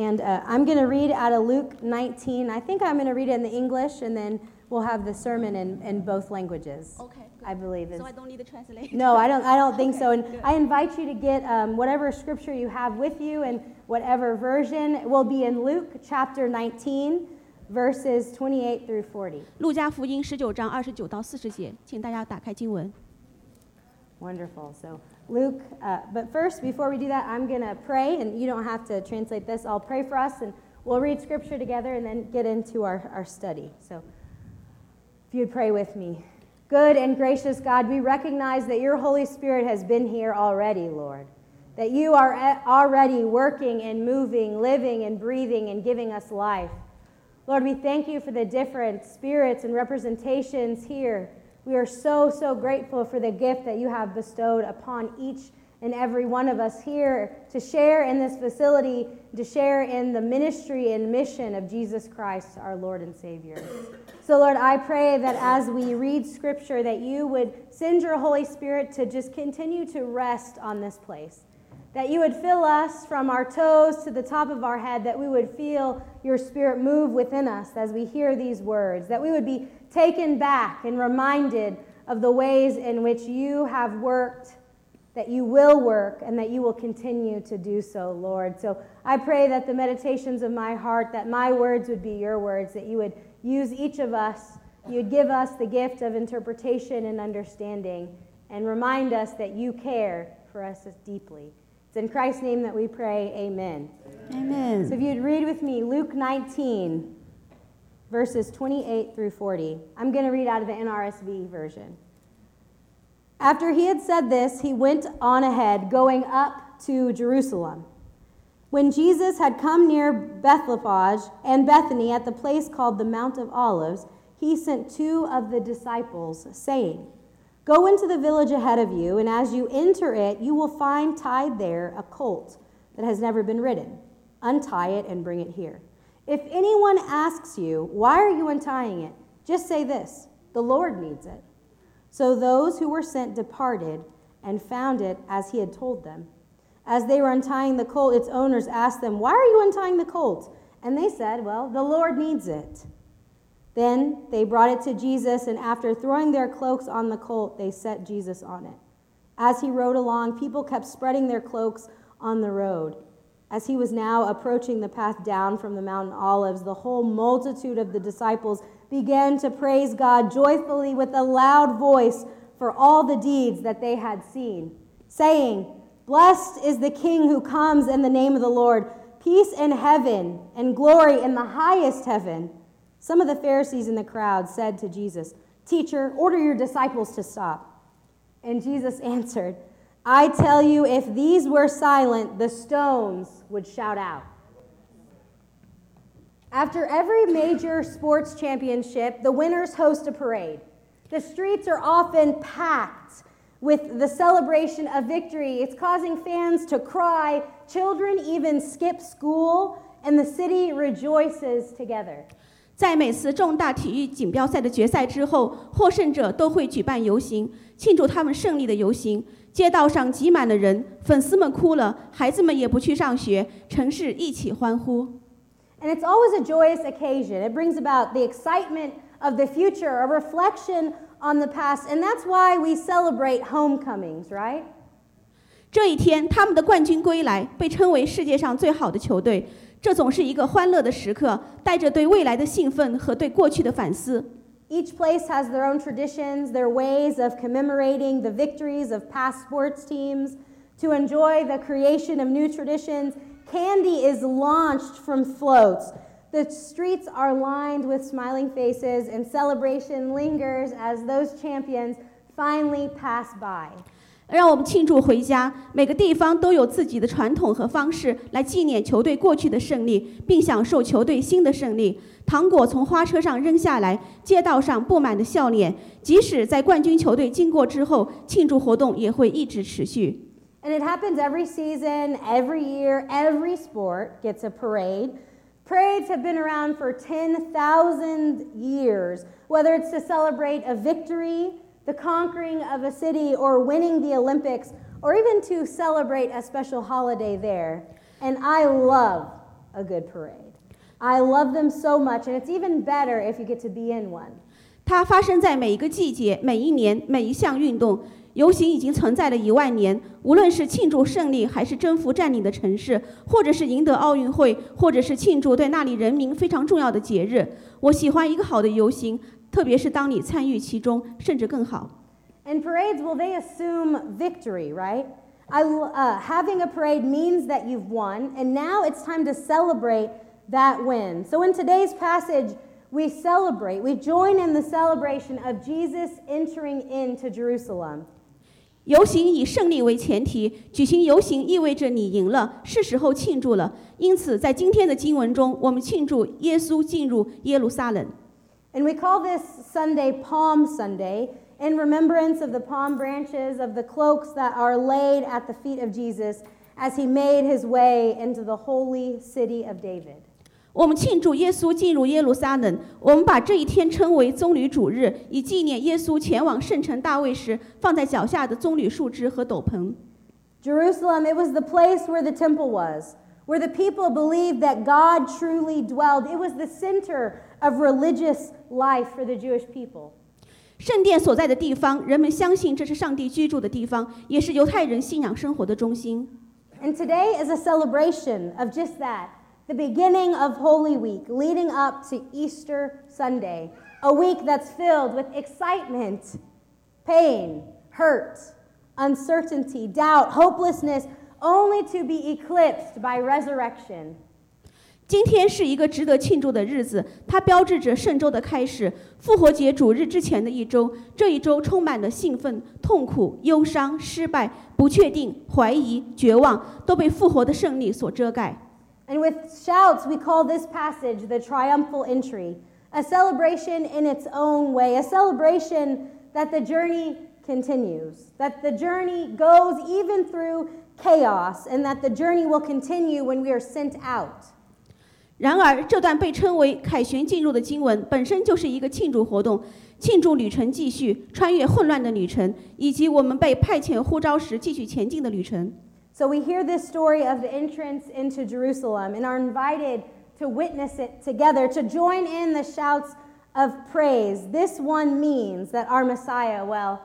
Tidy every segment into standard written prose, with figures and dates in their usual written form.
And I'm going to read out of Luke 19. I think I'm going to read it in the English, and then we'll have the sermon in both languages. Okay. Good. I believe. So I don't need to translate. No, I don't think Okay, so. And good. I invite you to get whatever scripture you have with you and whatever version. Will be in Luke chapter 19, verses 28 through 40. 路加福音19章29到40节，请大家打开经文。 Wonderful. So Luke, but first, before we do that, I'm going to pray, and you don't have to translate this. I'll pray for us, and we'll read scripture together and then get into our study. So if you'd pray with me. Good and gracious God, we recognize that your Holy Spirit has been here already, Lord. That you are already working and moving, living and breathing and giving us life. Lord, we thank you for the different spirits and representations here. We are so, so grateful for the gift that you have bestowed upon each and every one of us here to share in this facility, to share in the ministry and mission of Jesus Christ, our Lord and Savior. So, Lord, I pray that as we read Scripture, that you would send your Holy Spirit to just continue to rest on this place. That you would fill us from our toes to the top of our head, that we would feel your Spirit move within us as we hear these words, that we would be taken back and reminded of the ways in which you have worked, that you will work, and that you will continue to do so, Lord. So I pray that the meditations of my heart, that my words would be your words, that you would use each of us, you would give us the gift of interpretation and understanding, and remind us that you care for us deeply. It's in Christ's name that we pray, amen. Amen. So if you'd read with me Luke 19, verses 28 through 40. I'm going to read out of the NRSV version. After he had said this, he went on ahead, going up to Jerusalem. When Jesus had come near Bethphage and Bethany at the place called the Mount of Olives, he sent 2 of the disciples, saying, "Go into the village ahead of you, and as you enter it, you will find tied there a colt that has never been ridden. Untie it and bring it here. If anyone asks you, 'Why are you untying it?' just say this, 'The Lord needs it.'" So those who were sent departed and found it as he had told them. As they were untying the colt, its owners asked them, "Why are you untying the colt?" And they said, "Well, the Lord needs it." Then they brought it to Jesus, and after throwing their cloaks on the colt, they set Jesus on it. As he rode along, people kept spreading their cloaks on the road. As he was now approaching the path down from the Mount of Olives, the whole multitude of the disciples began to praise God joyfully with a loud voice for all the deeds that they had seen, saying, "Blessed is the King who comes in the name of the Lord, peace in heaven and glory in the highest heaven." Some of the Pharisees in the crowd said to Jesus, "Teacher, order your disciples to stop." And Jesus answered, "I tell you, if these were silent, the stones would shout out." After every major sports championship, the winners host a parade. The streets are often packed with the celebration of victory. It's causing fans to cry. Children even skip school, and the city rejoices together. 在每次重大体育锦标赛的决赛之后，获胜者都会举办游行，庆祝他们胜利的游行。街道上挤满了人，粉丝们哭了，孩子们也不去上学，城市一起欢呼。 And it's always a joyous occasion. It brings about the excitement of the future, a reflection on the past, and that's why we celebrate homecomings, right? 这一天，他们的冠军归来，被称为世界上最好的球队。这总是一个欢乐的时刻，带着对未来的兴奋和对过去的反思。 Each place has their own traditions, their ways of commemorating the victories of past sports teams. To enjoy the creation of new traditions, candy is launched from floats. The streets are lined with smiling faces, and celebration lingers as those champions finally pass by. 让我们庆祝回家，每个地方都有自己的传统和方式来纪念球队过去的胜利，并享受球队新的胜利。糖果从花车上扔下来，街道上布满了笑脸。即使在冠军球队经过之后，庆祝活动也会一直持续。 And it happens every season, every year, every sport gets a parade. Parades have been around for 10,000 years, whether it's to celebrate a victory, the conquering of a city, or winning the Olympics, or even to celebrate a special holiday there. And I love a good parade. I love them so much, and it's even better if you get to be in one. 它发生在每一个季节、每一年、每一项运动。游行已经存在了10000年，无论是庆祝胜利，还是征服占领的城市，或者是赢得奥运会，或者是庆祝对那里人民非常重要的节日。我喜欢一个好的游行，特别是当你参与其中，甚至更好。 And parades, well, they assume victory, right? Having a parade means that you've won, and now it's time to celebrate that win. So in today's passage, we celebrate, we join in the celebration of Jesus entering into Jerusalem. 游行以胜利为前提，举行游行意味着你赢了，是时候庆祝了。因此，在今天的经文中，我们庆祝耶稣进入耶路撒冷。 And we call this Sunday Palm Sunday in remembrance of the palm branches of the cloaks that are laid at the feet of Jesus as he made his way into the holy city of David. 我们庆祝耶稣进入耶路撒冷，我们把这一天称为棕榈主日，以纪念耶稣前往圣城大卫时放在脚下的棕榈树枝和斗篷。 Jerusalem, it was the place where the temple was, where the people believed that God truly dwelled. It was the center of religious life for the Jewish people. 圣殿所在的地方，人们相信这是上帝居住的地方，也是犹太人信仰生活的中心。 And today is a celebration of just that. The beginning of Holy Week, leading up to Easter Sunday, a week that's filled with excitement, pain, hurt, uncertainty, doubt, hopelessness, only to be eclipsed by resurrection. 今天是一个值得庆祝的日子，它标志着圣周的开始。复活节主日之前的一周，这一周充满了兴奋、痛苦、忧伤、失败、不确定、怀疑、绝望，都被复活的胜利所遮盖。 And with shouts, we call this passage the triumphal entry, a celebration in its own way, a celebration that the journey continues, that the journey goes even through chaos, and that the journey will continue when we are sent out. 然而，这段被称为凯旋进入的经文本身就是一个庆祝活动，庆祝旅程继续，穿越混乱的旅程，以及我们被派遣呼召时继续前进的旅程。 So we hear this story of the entrance into Jerusalem and are invited to witness it together, to join in the shouts of praise. This one means that our Messiah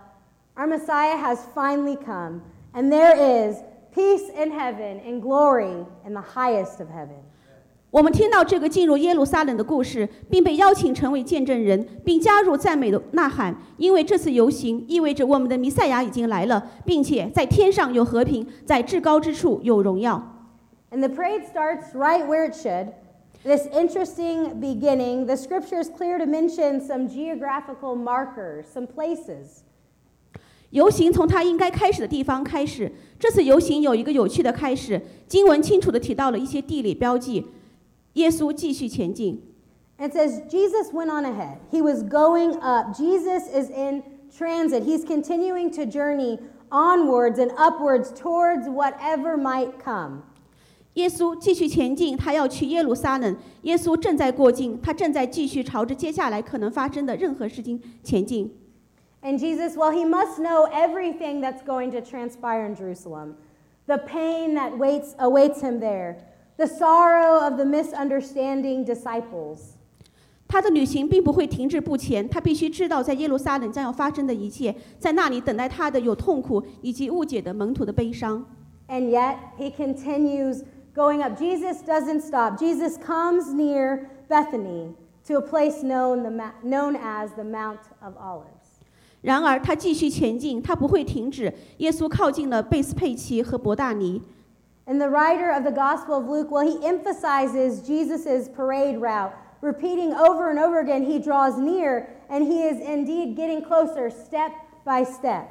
has finally come, and there is peace in heaven and glory in the highest of heaven. 我们听到这个进入耶路撒冷的故事，并被邀请成为见证人，并加入赞美的呐喊，因为这次游行意味着我们的弥赛亚已经来了，并且在天上有和平，在至高之处有荣耀。 And the parade starts right where it should. This interesting beginning, the scripture is clear to mention some geographical markers, some places. 游行从它应该开始的地方开始。这次游行有一个有趣的开始，经文清楚地提到了一些地理标记。耶稣继续前进。 It says Jesus went on ahead. He was going up. Jesus is in transit. He's continuing to journey onwards and upwards towards whatever might come. 耶稣继续前进，他要去耶路撒冷。耶稣正在过境，他正在继续朝着接下来可能发生的任何事情前进。 And Jesus, well, he must know everything that's going to transpire in Jerusalem, the pain that awaits him there, the sorrow of the misunderstanding disciples. 他的旅行并不会停滞不前，他必须知道在耶路撒冷将要发生的一切，在那里等待他的有痛苦以及误解的门徒的悲伤。 And yet he continues going up. Jesus doesn't stop. Jesus comes near Bethany to a place known as the Mount of Olives. 然而他继续前进，他不会停止。耶稣靠近了贝斯佩奇和伯大尼。 And the writer of the Gospel of Luke, well, he emphasizes Jesus' parade route, repeating over and over again, he draws near, and he is indeed getting closer step by step.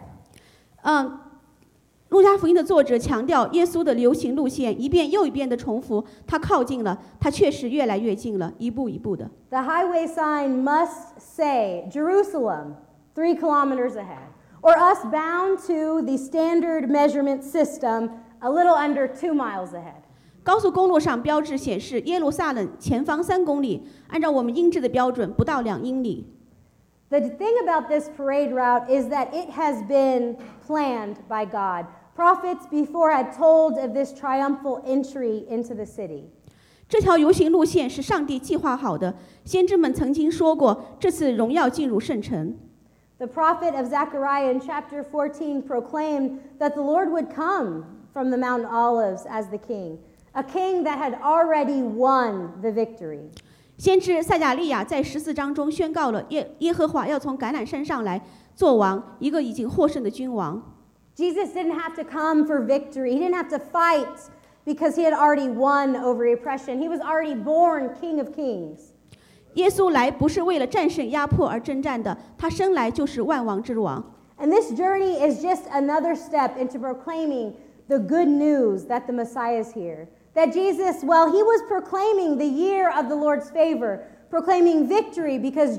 路加福音的作者强调耶稣的流行路线一遍又一遍的重复，他靠近了，他确实越来越近了，一步一步的。 The highway sign must say, Jerusalem, 3 kilometers ahead, or us bound to the standard measurement system, a little under 2 miles ahead. 高速公路上标志显示耶路撒冷前方3公里，按照我们英制的标准，不到2英里。 The thing about this parade route is that it has been planned by God. Prophets before had told of this triumphal entry into the city. 这条游行路线是上帝计划好的。先知们曾经说过，这次荣耀进入圣城。 The prophet of Zechariah in chapter 14 proclaimed that the Lord would come from the Mount Olives as the king, a king that had already won the victory. 先知撒迦利亚在14章中宣告了耶和华要从橄榄山上来做王，一个已经获胜的君王。 Jesus didn't have to come for victory. He didn't have to fight because he had already won over oppression. He was already born King of Kings. 耶稣来不是为了战胜压迫而征战的，他生来就是万王之王。 And this journey is just another step into proclaiming the good news that the Messiah is here. That Jesus, well, he was proclaiming the year of the Lord's favor, proclaiming victory because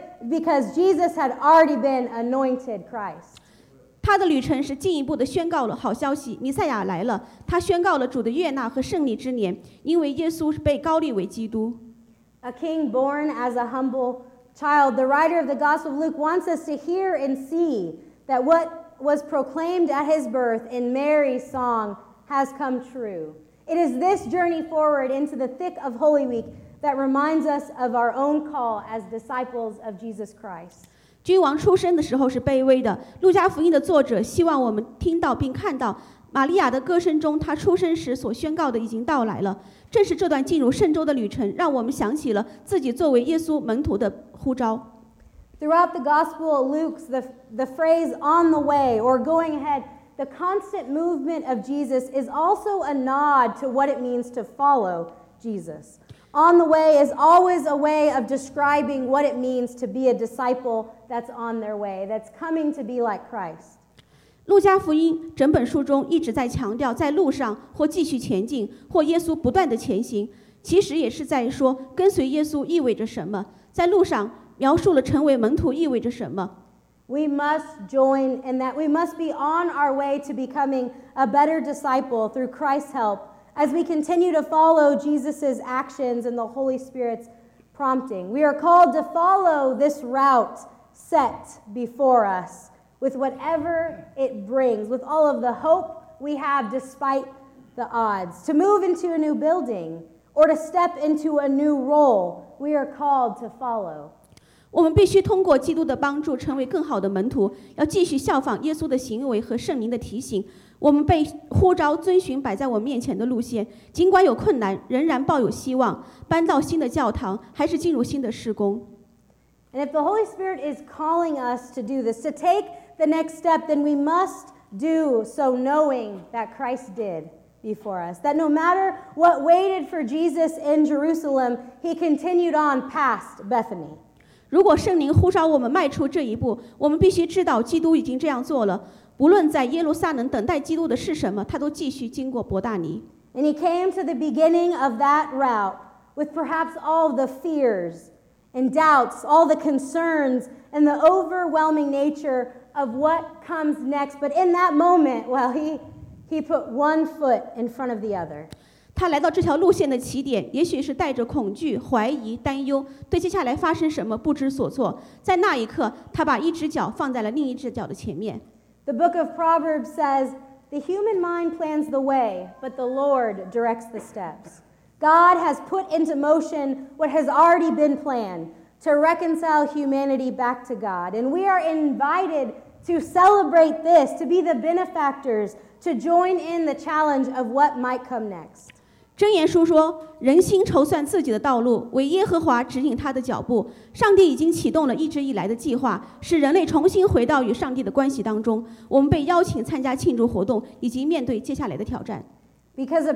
Jesus had already been anointed Christ. 他的旅程是进一步的宣告了好消息，弥赛亚来了。他宣告了主的悦纳和胜利之年，因为耶稣被高立为基督。 A king born as a humble child, the writer of the Gospel of Luke wants us to hear and see that what was proclaimed at his birth in Mary's song has come true. It is this journey forward into the thick of Holy Week that reminds us of our own call as disciples of Jesus Christ. 君王出生的时候是卑微的。路加福音的作者希望我们听到并看到玛利亚的歌声中，她出生时所宣告的已经到来了。正是这段进入圣州的旅程，让我们想起了自己作为耶稣门徒的呼召。 Throughout the Gospel, Luke's the phrase "on the way" or "going ahead," the constant movement of Jesus is also a nod to what it means to follow Jesus. On the way is always a way of describing what it means to be a disciple that's on their way, that's coming to be like Christ. 路加福音整本书中一直在强调在路上或继续前进，或耶稣不断的前行，其实也是在说跟随耶稣意味着什么。在路上描述了成为门徒意味着什么。 We must join in that. We must be on our way to becoming a better disciple through Christ's help as we continue to follow Jesus' actions and the Holy Spirit's prompting. We are called to follow this route set before us with whatever it brings, with all of the hope we have despite the odds. To move into a new building or to step into a new role, we are called to follow. 我们必须通过基督的帮助成为更好的门徒，要继续效仿耶稣的行为和圣灵的提醒。我们被呼召遵循摆在我们面前的路线，尽管有困难，仍然抱有希望，搬到新的教堂，还是进入新的事工。 And if the Holy Spirit is calling us to do this, to take the next step, then we must do so knowing that Christ did before us. That no matter what waited for Jesus in Jerusalem, he continued on past Bethany. 如果圣灵呼召我们迈出这一步，我们必须知道基督已经这样做了。不论在耶路撒冷等待基督的是什么，他都继续经过伯大尼。 And he came to the beginning of that route with perhaps all the fears and doubts, all the concerns and the overwhelming nature of what comes next. But in that moment, well, he put one foot in front of the other. 他来到这条路线的起点，也许是带着恐惧、怀疑、担忧，对接下来发生什么不知所措。在那一刻，他把一只脚放在了另一只脚的前面。 The book of Proverbs says, "The human mind plans the way, but the Lord directs the steps." God has put into motion what has already been planned to reconcile humanity back to God. And we are invited to celebrate this, to be the benefactors, to join in the challenge of what might come next. 箴言书说，人心筹算自己的道路，为耶和华指引他的脚步。上帝已经启动了一直以来的计划，使人类重新回到与上帝的关系当中。我们被邀请参加庆祝活动，以及面对接下来的挑战。 Because a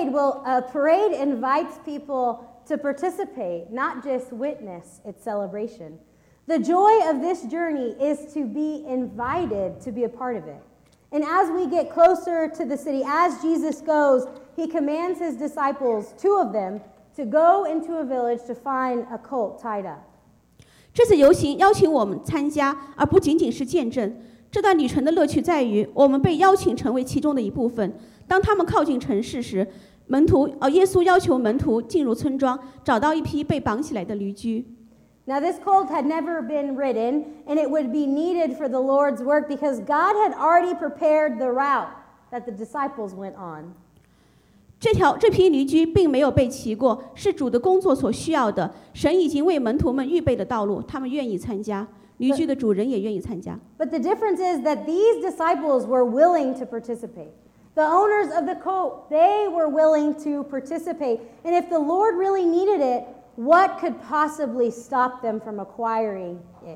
parade invites people to participate, not just witness its celebration. The joy of this journey is to be invited to be a part of it. And as we get closer to the city, as Jesus goes, he commands his disciples, 2 of them, to go into a village to find a colt tied up. 这次游行邀请我们参加，而不仅仅是见证。这段旅程的乐趣在于，我们被邀请成为其中的一部分。当他们靠近城市时，耶稣要求门徒进入村庄，找到一匹被绑起来的驴驹。 Now, this colt had never been ridden, and it would be needed for the Lord's work because God had already prepared the route that the disciples went on. 这批驴驹并没有被骑过，是主的工作所需要的。神已经为门徒们预备的道路，他们愿意参加，驴驹的主人也愿意参加。 But the difference is that these disciples were willing to participate. The owners of the colt, they were willing to participate. And if the Lord really needed it, what could possibly stop them from acquiring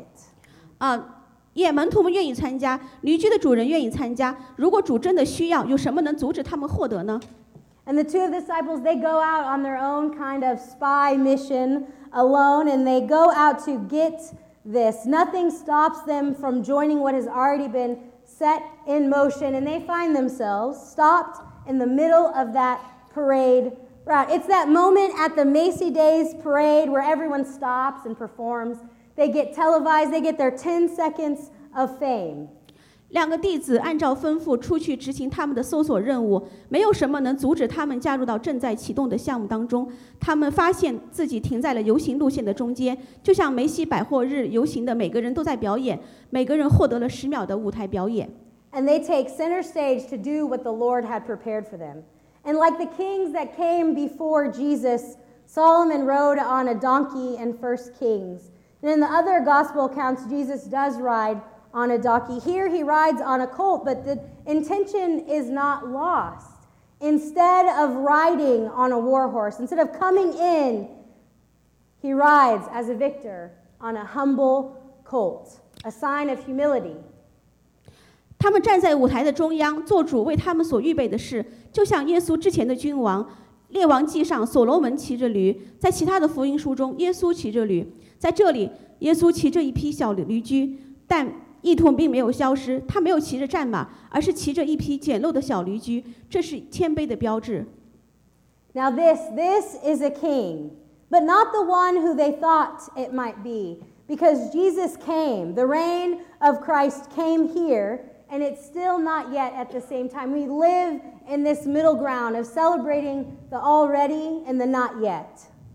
it? 门徒们愿意参加，驴驹的主人愿意参加。如果主真的需要，有什么能阻止他们获得呢？ And the two of the disciples, they go out on their own kind of spy mission alone, and they go out to get this. Nothing stops them from joining what has already been set in motion, and they find themselves stopped in the middle of that parade route. It's that moment at the Macy Days parade where everyone stops and performs. They get televised, they get their 10 seconds of fame. 2个弟子按照吩咐出去执行他们的搜索任务，没有什么能阻止他们加入到正在启动的项目当中。他们发现自己停在了游行路线的中间，就像梅西百货日游行的每个人都在表演，每个人获得了10秒的舞台表演。 And they take center stage to do what the Lord had prepared for them. And like the kings that came before Jesus, Solomon rode on a donkey in 1 Kings. And in the other gospel accounts, Jesus does ride on a donkey. Here he rides on a colt, but the intention is not lost. Instead of riding on a war horse, instead of coming in, he rides as a victor on a humble colt, a sign of humility. 他们站在舞台的中央，做主为他们所预备的事，就像耶稣之前的君王。列王记上，所罗门骑着驴；在其他的福音书中，耶稣骑着驴。在这里，耶稣骑着一匹小驴驹，但意图并没有消失，他没有骑着战马，而是骑着一匹简陋的小驴驹，这是谦卑的标志。 Now this is a king, but not the one who they thought it might be, because Jesus came, the reign of Christ came here, and it's still not yet at the same time. We live in this middle ground of celebrating the already and the not yet.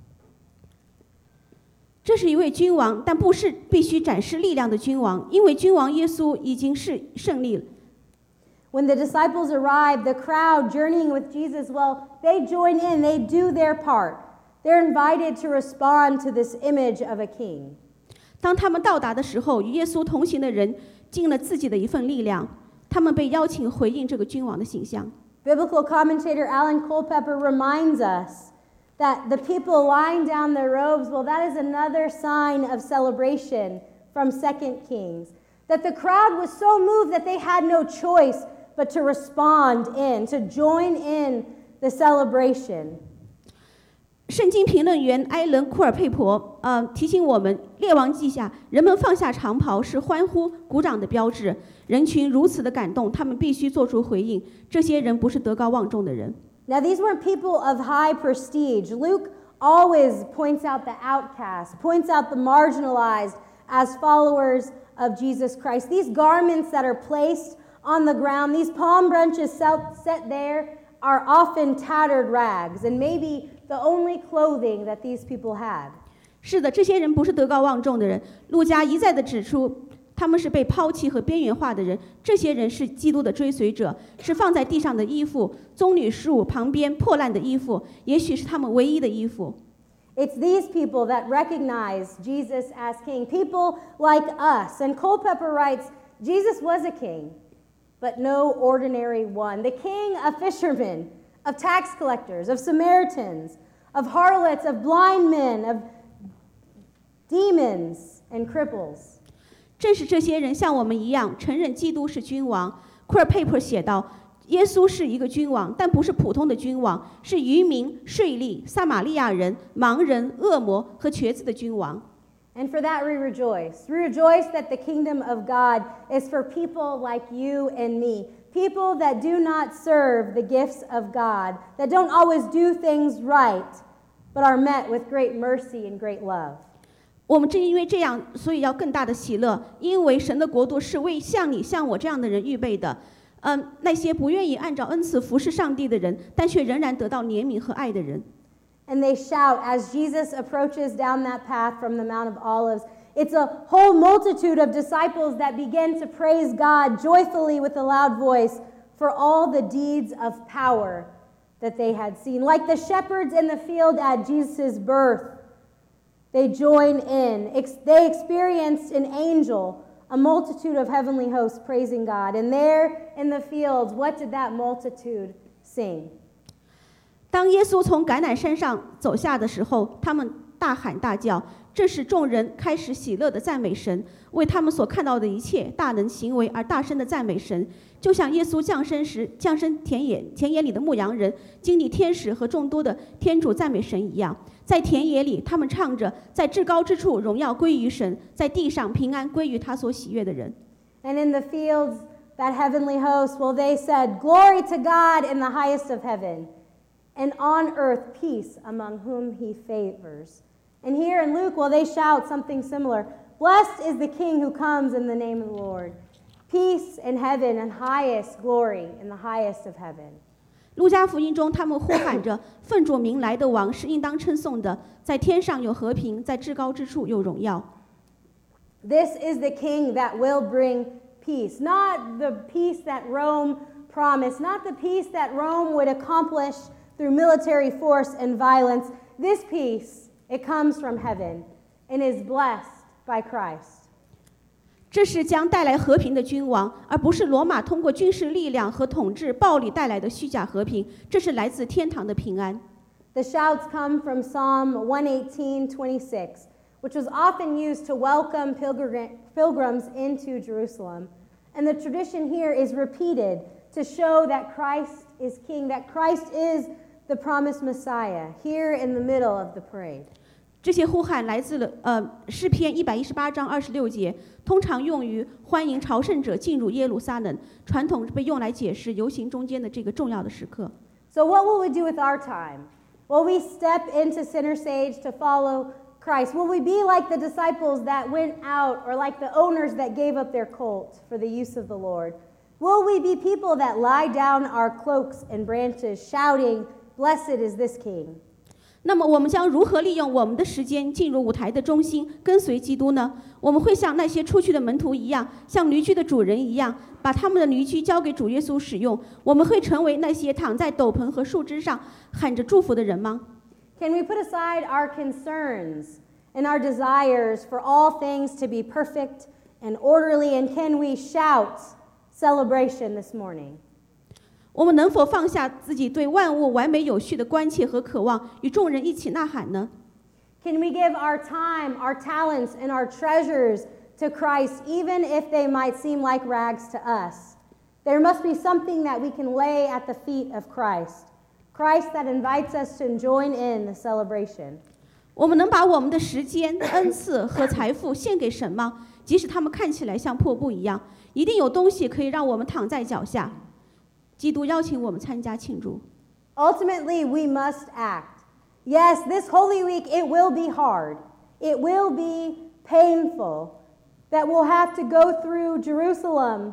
这是一位君王，但不是必须展示力量的君王，因为君王耶稣已经是胜利了。 When the disciples arrive, the crowd journeying with Jesus, well, they join in, they do their part. They're invited to respond to this image of a king. 当他们到达的时候，与耶稣同行的人尽了自己的一份力量，他们被邀请回应这个君王的形象。 Biblical commentator Alan Culpepper reminds us that the people lying down their robes, well, that is another sign of celebration from 2 Kings. That the crowd was so moved that they had no choice but to respond in, to join in the celebration. 圣经评论员埃伦·库尔佩珀提醒我们，《列王记下》人们放下长袍是欢呼、鼓掌的标志。人群如此的感动，他们必须做出回应。这些人不是德高望重的人。 Now, these weren't people of high prestige. Luke always points out the outcast, points out the marginalized as followers of Jesus Christ. These garments that are placed on the ground, these palm branches set there, are often tattered rags and maybe the only clothing that these people had. 是的，这些人不是德高望重的人。路加一再的指出，他们是被抛弃和边缘化的人。这些人是基督的追随者，是放在地上的衣服，棕榈树旁边破烂的衣服，也许是他们唯一的衣服。 It's these people that recognize Jesus as king, people like us. And Culpepper writes, Jesus was a king, but no ordinary one. The king of fishermen, of tax collectors, of Samaritans, of harlots, of blind men, of demons and cripples. 正是这些人像我们一样承认基督是君王。库尔佩珀写道，耶稣是一个君王，但不是普通的君王，是渔民、税吏、撒玛利亚人、盲人、恶魔和瘸子的君王。 And for that we rejoice. We rejoice that the kingdom of God is for people like you and me. People that do not serve the gifts of God, that don't always do things right, but are met with great mercy and great love. 我们正因为这样，所以要更大的喜乐，因为神的国度是为像你、像我这样的人预备的。那些不愿意按照恩赐服侍上帝的人，但却仍然得到怜悯和爱的人。 And they shout as Jesus approaches down that path from the Mount of Olives. It's a whole multitude of disciples that begin to praise God joyfully with a loud voice for all the deeds of power that they had seen. Like the shepherds in the field at Jesus' birth, they join in. They experienced an angel, a multitude of heavenly hosts praising God. And there in the fields, what did that multitude sing? 当耶稣从橄榄山上走下的时候，他们大喊大叫，这使众人开始喜乐地赞美神，为他们所看到的一切大能行为而大声地赞美神，就像耶稣降生田野里的牧羊人经历天使和众多的天主赞美神一样。在田野里，他们唱着，在至高之处荣耀归于神，在地上平安归于他所喜悦的人。 And in the fields, that heavenly host, well, they said, "Glory to God in the highest of heaven, and on earth peace among whom he favors." And here in Luke, well, they shout something similar. "Blessed is the King who comes in the name of the Lord. Peace in heaven and highest glory in the highest of heaven." 路加福音中，他们呼喊着：“奉主名来的王是应当称颂的，在天上有和平，在至高之处有荣耀。” This is the King that will bring peace, not the peace that Rome promised, not the peace that Rome would accomplish through military force and violence. This peace, it comes from heaven and is blessed by Christ. 这是将带来和平的君王，而不是罗马通过军事力量和统治暴力带来的虚假和平。这是来自天堂的平安。 The shouts come from Psalm 118:26, which was often used to welcome pilgrims into Jerusalem. And the tradition here is repeated to show that Christ is King, that Christ is the promised Messiah, here in the middle of the parade. 这些呼喊来自了诗篇118章26节，通常用于欢迎朝圣者进入耶路撒冷，传统被用来解释游行中间的这个重要的时刻。 So what will we do with our time? Will we step into center stage to follow Christ? Will we be like the disciples that went out, or like the owners that gave up their colt for the use of the Lord? Will we be people that lie down our cloaks and branches, shouting, "Blessed is this King"? 那么我们将如何利用我们的时间进入舞台的中心，跟随基督呢？我们会像那些出去的门徒一样，像驴驹的主人一样，把他们的驴驹交给主耶稣使用。我们会成为那些躺在斗篷和树枝上喊着祝福的人吗？ Can we put aside our concerns and our desires for all things to be perfect and orderly, and can we shout celebration this morning? 我们能否放下自己对万物完美有序的关切和渴望，与众人一起呐喊呢？ Can we give our time, our talents, and our treasures to Christ, even if they might seem like rags to us? There must be something that we can lay at the feet of Christ, Christ that invites us to join in the celebration. 我们能把我们的时间、恩赐和财富献给神吗？即使他们看起来像破布一样，一定有东西可以让我们躺在脚下。基督邀请我们参加庆祝。 Ultimately, we must act. Yes, this Holy Week, it will be hard. It will be painful. That we'll have to go through Jerusalem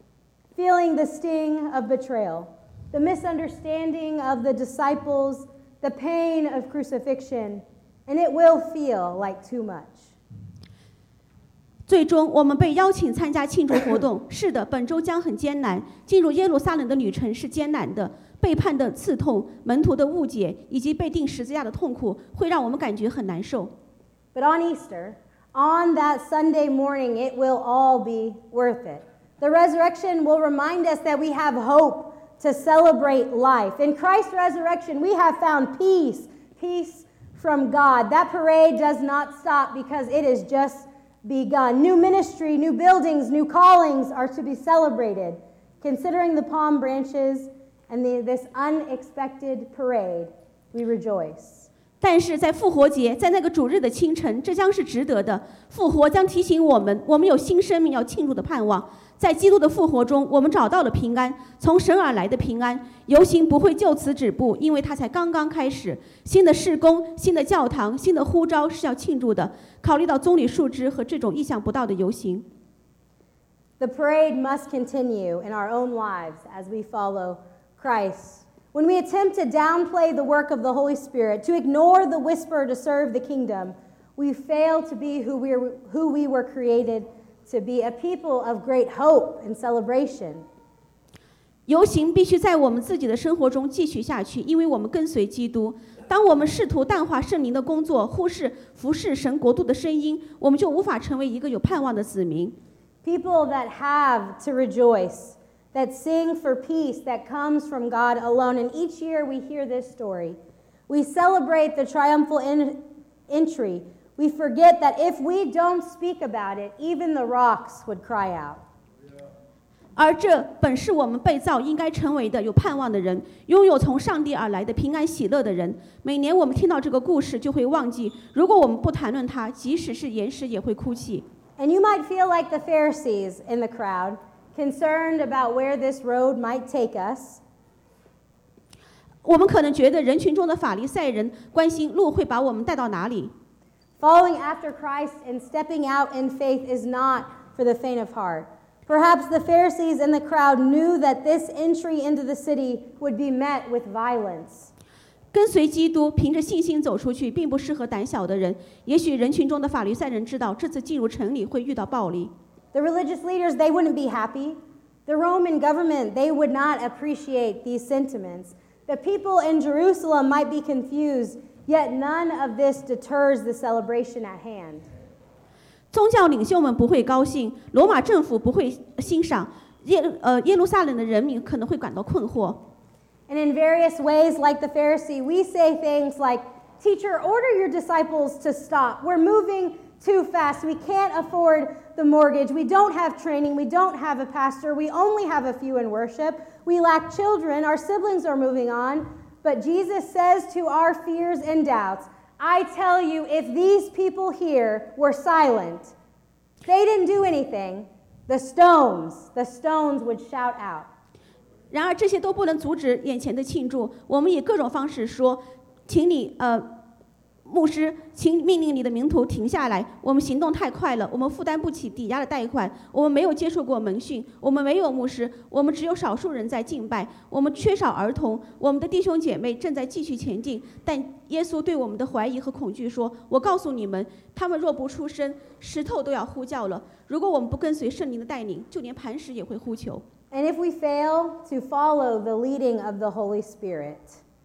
feeling the sting of betrayal, the misunderstanding of the disciples, the pain of crucifixion, and it will feel like too much. 最终，我们被邀请参加庆祝活动。是的，本周将很艰难。进入耶路撒冷的旅程是艰难的，背叛的刺痛、门徒的误解以及被钉十字架的痛苦，会让我们感觉很难受。 But on Easter, on that Sunday morning, it will all be worth it. The resurrection will remind us that we have hope to celebrate life. In Christ's resurrection, we have found peace, peace from God. That parade does not stop because it is just begun. New ministry, new buildings, new callings are to be celebrated. Considering the palm branches and this unexpected parade, we rejoice. 但是在复活节，在那个主日的清晨，这将是值得的。复活将提醒我们，我们有新生命要庆祝的盼望。在基督的复活中，我们找到了平安，从神而来的平安。游行不会就此止步，因为它才刚刚开始。新的事工、新的教堂、新的呼召是要庆祝的。考虑到棕榈树枝和这种意想不到的游行， The parade must continue in our own lives as we follow Christ. When we attempt to downplay the work of the Holy Spirit, to ignore the whisper to serve the kingdom, we fail to be who we were created to be, a people of great hope and celebration. 游行必须在我们自己的生活中继续下去，因为我们跟随基督。当我们试图淡化圣灵的工作，忽视服侍神国度的声音，我们就无法成为一个有盼望的子民。 People that have to rejoice, that sing for peace that comes from God alone. And each year we hear this story. We celebrate the triumphal entry. We forget that if we don't speak about it, even the rocks would cry out. 而这本是我们被造应该成为的有盼望的人，拥有从上帝而来的平安喜乐的人。每年我们听到这个故事，就会忘记，如果我们不谈论它，即使是岩石也会哭泣。 And you might feel like the Pharisees in the crowd, concerned about where this road might take us. 我们可能觉得人群中的法利赛人关心路会把我们带到哪里。 Following after Christ and stepping out in faith is not for the faint of heart. Perhaps the Pharisees and the crowd knew that this entry into the city would be met with violence. 跟随基督，凭着信心走出去，并不适合胆小的人。也许人群中的法利赛人知道，这次进入城里会遇到暴力。 The religious leaders, they wouldn't be happy. The Roman government, they would not appreciate these sentiments. The people in Jerusalem might be confused, yet none of this deters the celebration at hand. 宗教领袖们不会高兴，罗马政府不会欣赏，耶路撒冷的人民可能会感到困惑。 And in various ways, like the Pharisee, we say things like, "Teacher, order your disciples to stop. We're moving too fast. We can't afford the mortgage. We don't have training. We don't have a pastor. We only have a few in worship. We lack children. Our siblings are moving on." But Jesus says to our fears and doubts, I tell you, if these people here were silent, they didn't do anything, the stones would shout out. 然而这些都不能阻止眼前的庆祝。我们以各种方式说，请你牧师，请命令你的门徒停下来。我们行动太快了，我们负担不起抵押的贷款，我们没有接受过门训，我们没有牧师，我们只有少数人在敬拜，我们缺少儿童，我们的弟兄姐妹正在继续前进。但耶稣对我们的怀疑和恐惧说：“我告诉你们，他们若不出声，石头都要呼叫了。如果我们不跟随圣灵的带领，就连磐石也会呼求。” And if we fail to follow the leading of the Holy Spirit,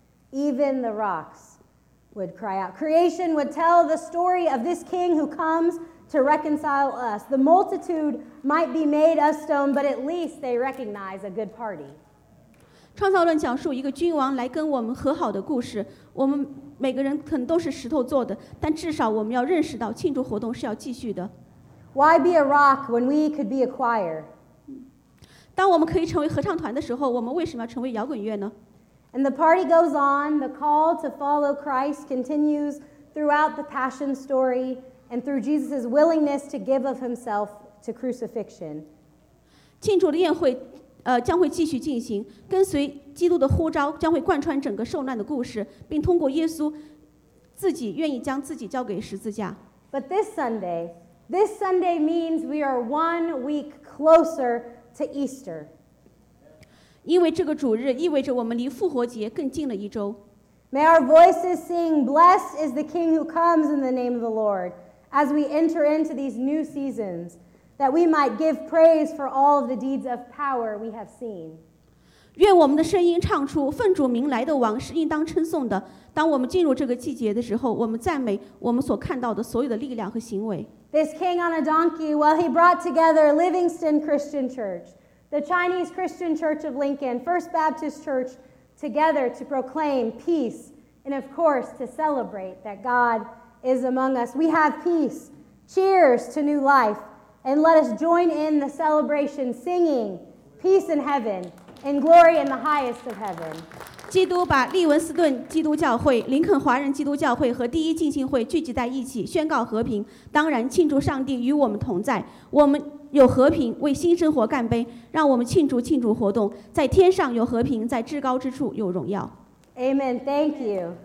even the rocks would cry out. Creation would tell the story of this king who comes to reconcile us. The multitude might be made of stone, but at least they recognize a good party. 创造论讲述一个君王来跟我们和好的故事。我们每个人可能都是石头做的，但至少我们要认识到庆祝活动是要继续的。 Why be a rock when we could be a choir? 当我们可以成为合唱团的时候，我们为什么要成为摇滚乐呢？ And the party goes on. The call to follow Christ continues throughout the Passion story and through Jesus' willingness to give of himself to crucifixion. 庆祝的宴会将会继续进行，跟随基督的呼召将会贯穿整个受难的故事，并通过耶稣自己愿意将自己交给十字架。 But this Sunday means we are 1 week closer to Easter. 因为这个主日意味着我们离复活节更近了一周。 May our voices sing, "Blessed is the King who comes in the name of the Lord," as we enter into these new seasons, that we might give praise for all of the deeds of power we have seen. 愿我们的声音唱出奉主名来的王是应当称颂的。当我们进入这个季节的时候，我们赞美我们所看到的所有的力量和行为。 This king on a donkey, well, he brought together Livingston Christian Church, the Chinese Christian Church of Lincoln, First Baptist Church, together to proclaim peace and, of course, to celebrate that God is among us. We have peace. Cheers to new life. And let us join in the celebration, singing peace in heaven and glory in the highest of heaven. 基督把利文斯顿基督教会、林肯华人基督教会和第一浸信会聚集在一起，宣告和平。当然，庆祝上帝与我们同在。我们有和平，为新生活干杯！让我们庆祝活动，在天上有和平，在至高之处有荣耀。 Amen. Thank you.